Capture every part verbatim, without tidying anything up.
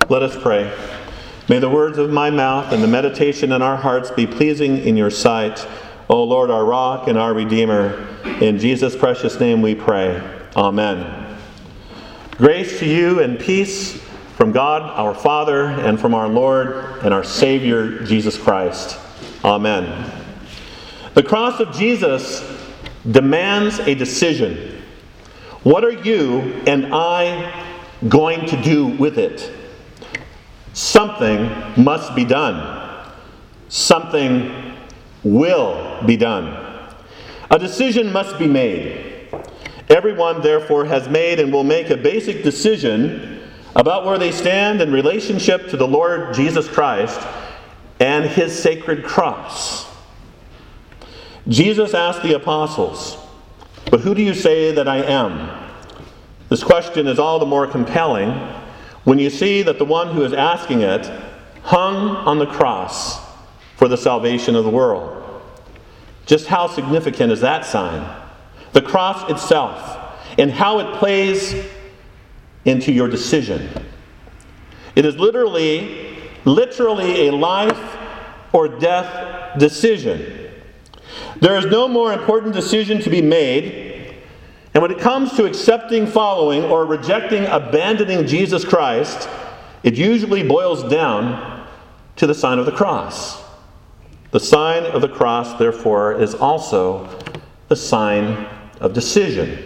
Let us pray. May the words of my mouth and the meditation in our hearts be pleasing in your sight, O Lord, our rock and our Redeemer. In Jesus' precious name we pray. Amen. Grace to you and peace from God our Father and from our Lord and our Savior Jesus Christ. Amen. The cross of Jesus demands a decision. What are you and I going to do with it? Something must be done. Something will be done. A decision must be made. Everyone, therefore, has made and will make a basic decision about where they stand in relationship to the Lord Jesus Christ and his sacred cross. Jesus asked the apostles, "But who do you say that I am?" This question is all the more compelling when you see that the one who is asking it hung on the cross for the salvation of the world. Just how significant is that sign? The cross itself and how it plays into your decision. It is literally, literally a life or death decision. There is no more important decision to be made. And when it comes to accepting, following, or rejecting, abandoning Jesus Christ, it usually boils down to the sign of the cross. The sign of the cross, therefore, is also the sign of decision.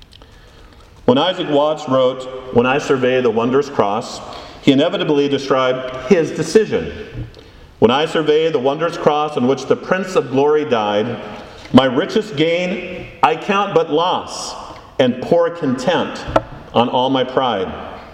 When Isaac Watts wrote, "When I survey the wondrous cross," he inevitably described his decision. "When I survey the wondrous cross on which the Prince of Glory died, my richest gain I count but loss, and pour contempt on all my pride."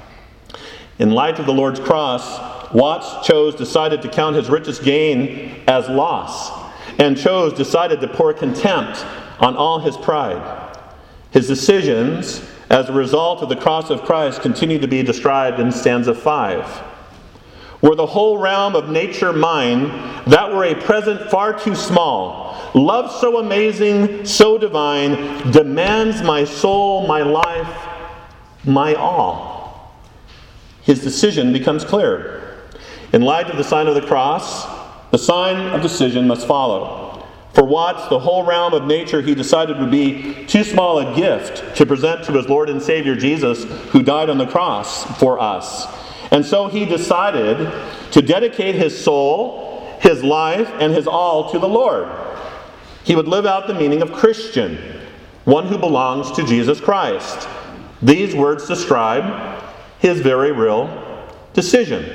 In light of the Lord's cross, Watts chose, decided to count his richest gain as loss, and chose, decided to pour contempt on all his pride. His decisions, as a result of the cross of Christ, continue to be described in stanza five. "Were the whole realm of nature mine, that were a present far too small. Love so amazing, so divine, demands my soul, my life, my all." His decision becomes clear. In light of the sign of the cross, the sign of decision must follow. For Watts, the whole realm of nature he decided would be too small a gift to present to his Lord and Savior Jesus, who died on the cross for us. And so he decided to dedicate his soul, his life, and his all to the Lord. He would live out the meaning of Christian, one who belongs to Jesus Christ. These words describe his very real decision.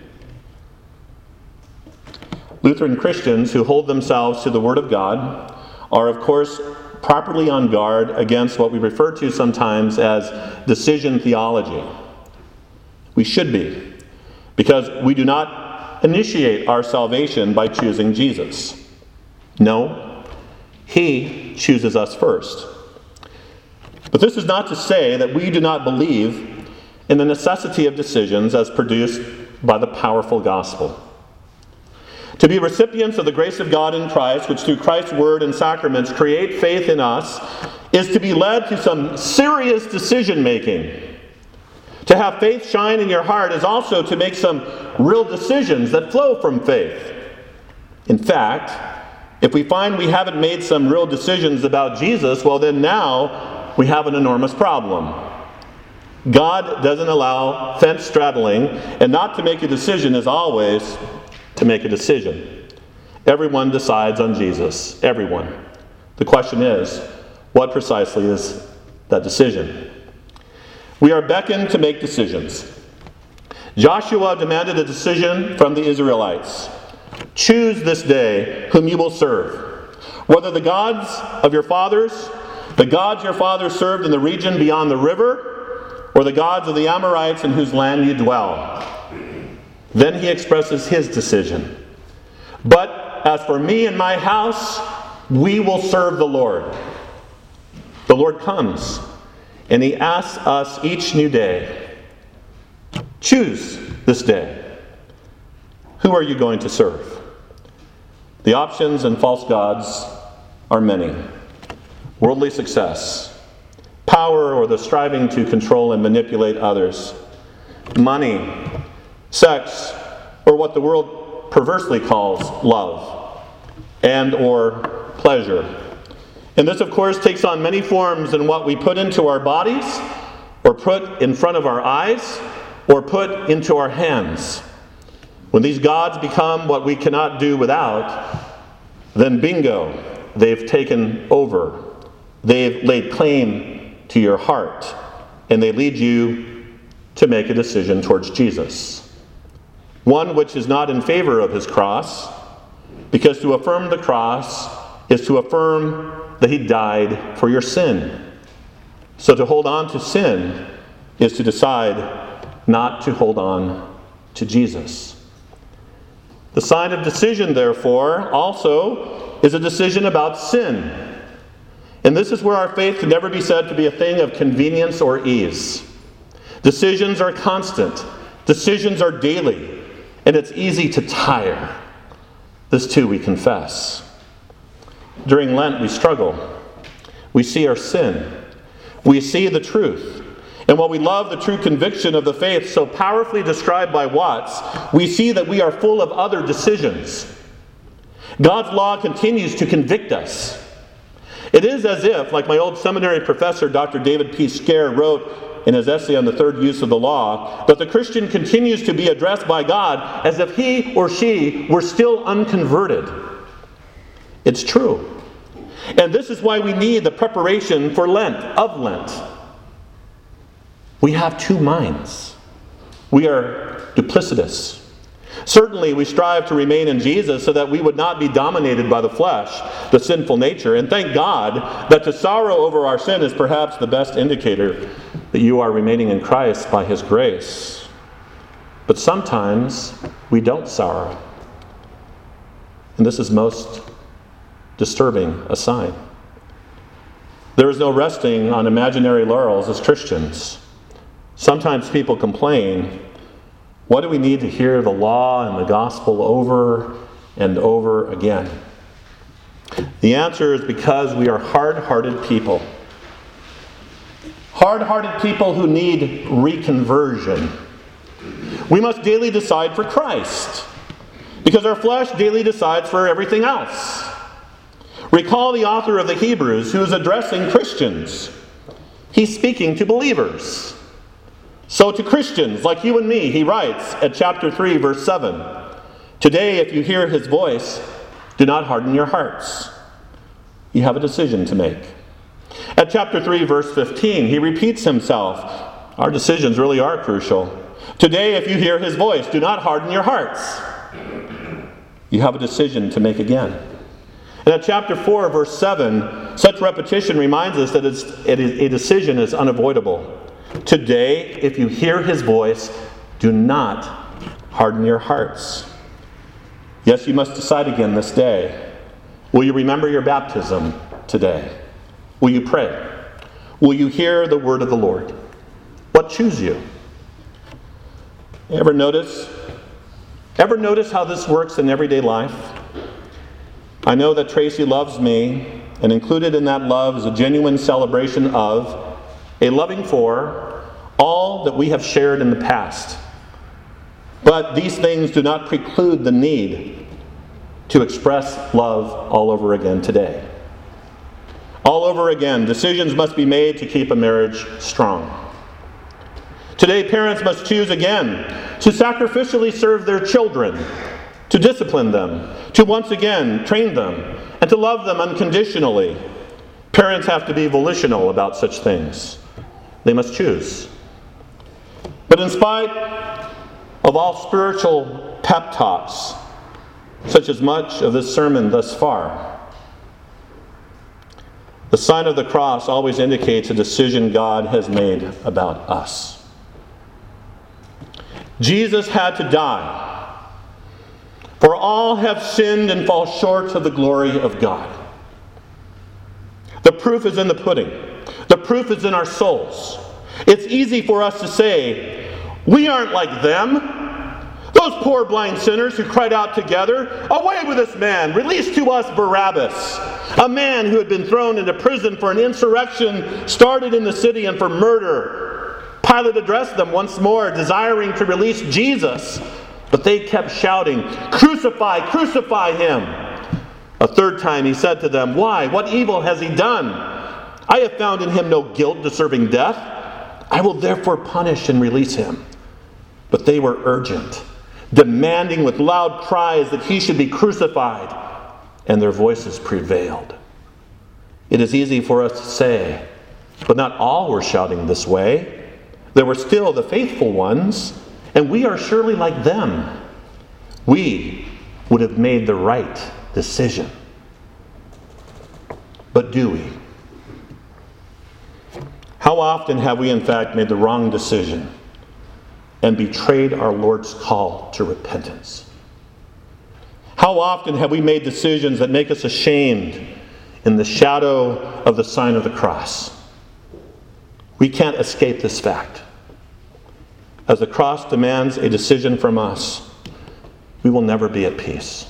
Lutheran Christians who hold themselves to the Word of God are, of course, properly on guard against what we refer to sometimes as decision theology. We should be, because we do not initiate our salvation by choosing Jesus. No, He chooses us first. But this is not to say that we do not believe in the necessity of decisions as produced by the powerful gospel. To be recipients of the grace of God in Christ, which through Christ's word and sacraments create faith in us, is to be led to some serious decision-making. To have faith shine in your heart is also to make some real decisions that flow from faith. In fact, if we find we haven't made some real decisions about Jesus, well then now we have an enormous problem. God doesn't allow fence straddling, and not to make a decision is always to make a decision. Everyone decides on Jesus. Everyone. The question is, what precisely is that decision? We are beckoned to make decisions. Joshua demanded a decision from the Israelites. Choose this day whom you will serve, whether the gods of your fathers, the gods your fathers served in the region beyond the river, or the gods of the Amorites in whose land you dwell. Then he expresses his decision. But as for me and my house, we will serve the Lord. The Lord comes, and he asks us each new day, choose this day. Who are you going to serve? The options and false gods are many. Worldly success, power or the striving to control and manipulate others, money, sex, or what the world perversely calls love, and or pleasure. And this, of course, takes on many forms in what we put into our bodies, or put in front of our eyes, or put into our hands. When these gods become what we cannot do without, then bingo, they've taken over. They've laid claim to your heart, and they lead you to make a decision towards Jesus. One which is not in favor of his cross, because to affirm the cross is to affirm that he died for your sin. So to hold on to sin is to decide not to hold on to Jesus. The sign of decision, therefore, also is a decision about sin. And this is where our faith can never be said to be a thing of convenience or ease. Decisions are constant. Decisions are daily. And it's easy to tire. This too we confess. During Lent we struggle. We see our sin. We see the truth. And while we love the true conviction of the faith so powerfully described by Watts, we see that we are full of other decisions. God's law continues to convict us. It is as if, like my old seminary professor, Doctor David P. Scare, wrote in his essay on the third use of the law, that the Christian continues to be addressed by God as if he or she were still unconverted. It's true. And this is why we need the preparation for Lent, of Lent. We have two minds. We are duplicitous. Certainly we strive to remain in Jesus so that we would not be dominated by the flesh, the sinful nature. And thank God that to sorrow over our sin is perhaps the best indicator that you are remaining in Christ by his grace. But sometimes we don't sorrow. And this is most disturbing a sign. There is no resting on imaginary laurels as Christians. Sometimes people complain, what do we need to hear the law and the gospel over and over again? The answer is because we are hard-hearted people. Hard-hearted people who need reconversion. We must daily decide for Christ, because our flesh daily decides for everything else. Recall the author of the Hebrews who is addressing Christians. He's speaking to believers. So to Christians like you and me, he writes at chapter three, verse seven, "Today, if you hear his voice, do not harden your hearts." You have a decision to make. At chapter three, verse fifteen, he repeats himself. Our decisions really are crucial. "Today, if you hear his voice, do not harden your hearts." You have a decision to make again. And at chapter four, verse seven, such repetition reminds us that it's, it is, a decision is unavoidable. "Today, if you hear his voice, do not harden your hearts." Yes, you must decide again this day. Will you remember your baptism today? Will you pray? Will you hear the word of the Lord? What choose you? Ever notice? Ever notice how this works in everyday life? I know that Tracy loves me, and included in that love is a genuine celebration of, a loving for, all that we have shared in the past. But these things do not preclude the need to express love all over again today. All over again, decisions must be made to keep a marriage strong. Today, parents must choose again to sacrificially serve their children, to discipline them, to once again train them, and to love them unconditionally. Parents have to be volitional about such things. They must choose. But in spite of all spiritual pep talks, such as much of this sermon thus far, the sign of the cross always indicates a decision God has made about us. Jesus had to die, for all have sinned and fall short of the glory of God. The proof is in the pudding. The proof is in our souls. It's easy for us to say, we aren't like them. Those poor blind sinners who cried out together, "Away with this man! Release to us Barabbas!" A man who had been thrown into prison for an insurrection started in the city and for murder. Pilate addressed them once more, desiring to release Jesus, but they kept shouting, "Crucify, crucify him!" A third time he said to them, "Why? What evil has he done? I have found in him no guilt deserving death. I will therefore punish and release him." But they were urgent, demanding with loud cries that he should be crucified, and their voices prevailed. It is easy for us to say, but not all were shouting this way. There were still the faithful ones, and we are surely like them. We would have made the right decision. But do we? How often have we in fact made the wrong decision and betrayed our Lord's call to repentance? How often have we made decisions that make us ashamed in the shadow of the sign of the cross? We can't escape this fact. As the cross demands a decision from us, we will never be at peace.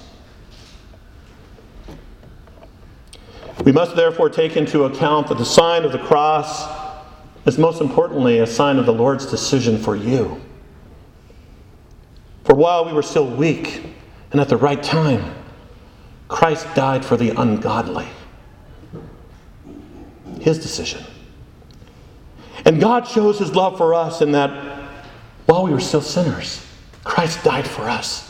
We must therefore take into account that the sign of the cross is most importantly a sign of the Lord's decision for you. For while we were still weak and at the right time, Christ died for the ungodly. His decision. And God shows his love for us in that while we were still sinners, Christ died for us.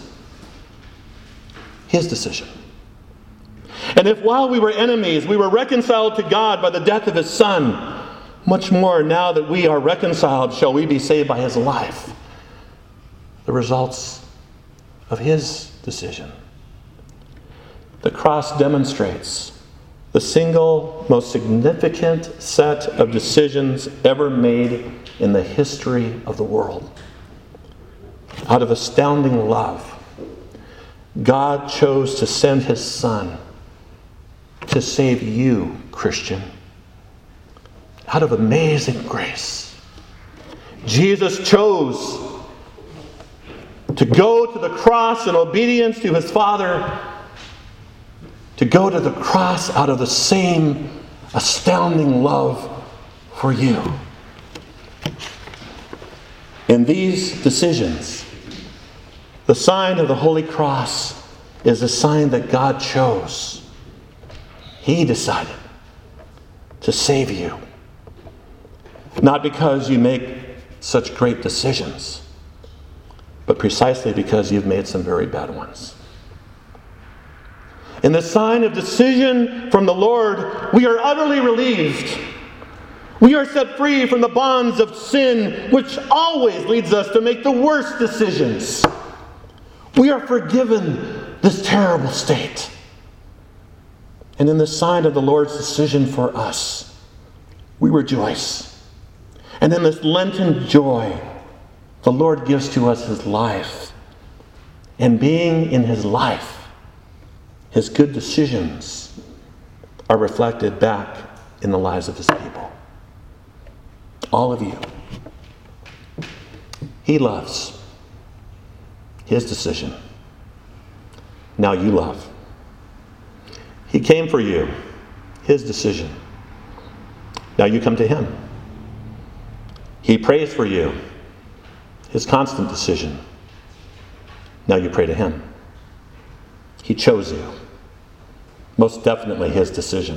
His decision. And if while we were enemies, we were reconciled to God by the death of his Son, much more now that we are reconciled, shall we be saved by his life. The results of his decision. The cross demonstrates the single most significant set of decisions ever made in the history of the world. Out of astounding love, God chose to send his Son to save you, Christian. Out of amazing grace, Jesus chose to go to the cross in obedience to his Father, to go to the cross out of the same astounding love for you. In these decisions, the sign of the Holy Cross is a sign that God chose. He decided to save you. Not because you make such great decisions, but precisely because you've made some very bad ones. In the sign of decision from the Lord, we are utterly relieved. We are set free from the bonds of sin, which always leads us to make the worst decisions. We are forgiven this terrible state. And in the sign of the Lord's decision for us, we rejoice. And in this Lenten joy, the Lord gives to us his life. And being in his life, his good decisions are reflected back in the lives of his people. All of you. He loves. His decision. Now you love. He came for you. His decision. Now you come to him. He prays for you. His constant decision. Now you pray to him. He chose you. Most definitely his decision.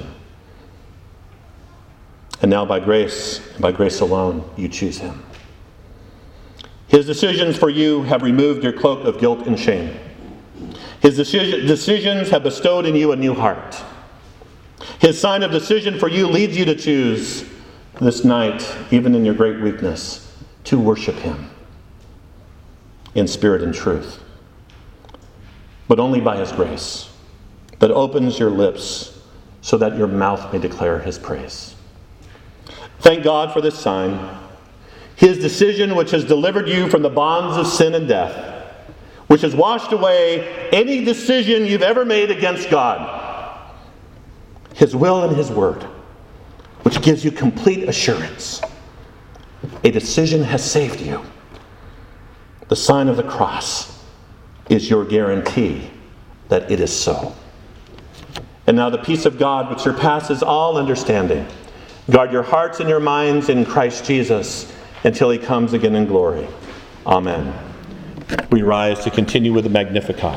And now by grace, by grace alone, you choose him. His decisions for you have removed your cloak of guilt and shame. His decision, decisions have bestowed in you a new heart. His sign of decision for you leads you to choose this night, even in your great weakness, to worship him in spirit and truth. But only by his grace, that opens your lips so that your mouth may declare his praise. Thank God for this sign, his decision which has delivered you from the bonds of sin and death, which has washed away any decision you've ever made against God. His will and his word, which gives you complete assurance. A decision has saved you. The sign of the cross is your guarantee that it is so. And now the peace of God, which surpasses all understanding, guard your hearts and your minds in Christ Jesus. until he comes again in glory. Amen. We rise to continue with the Magnificat.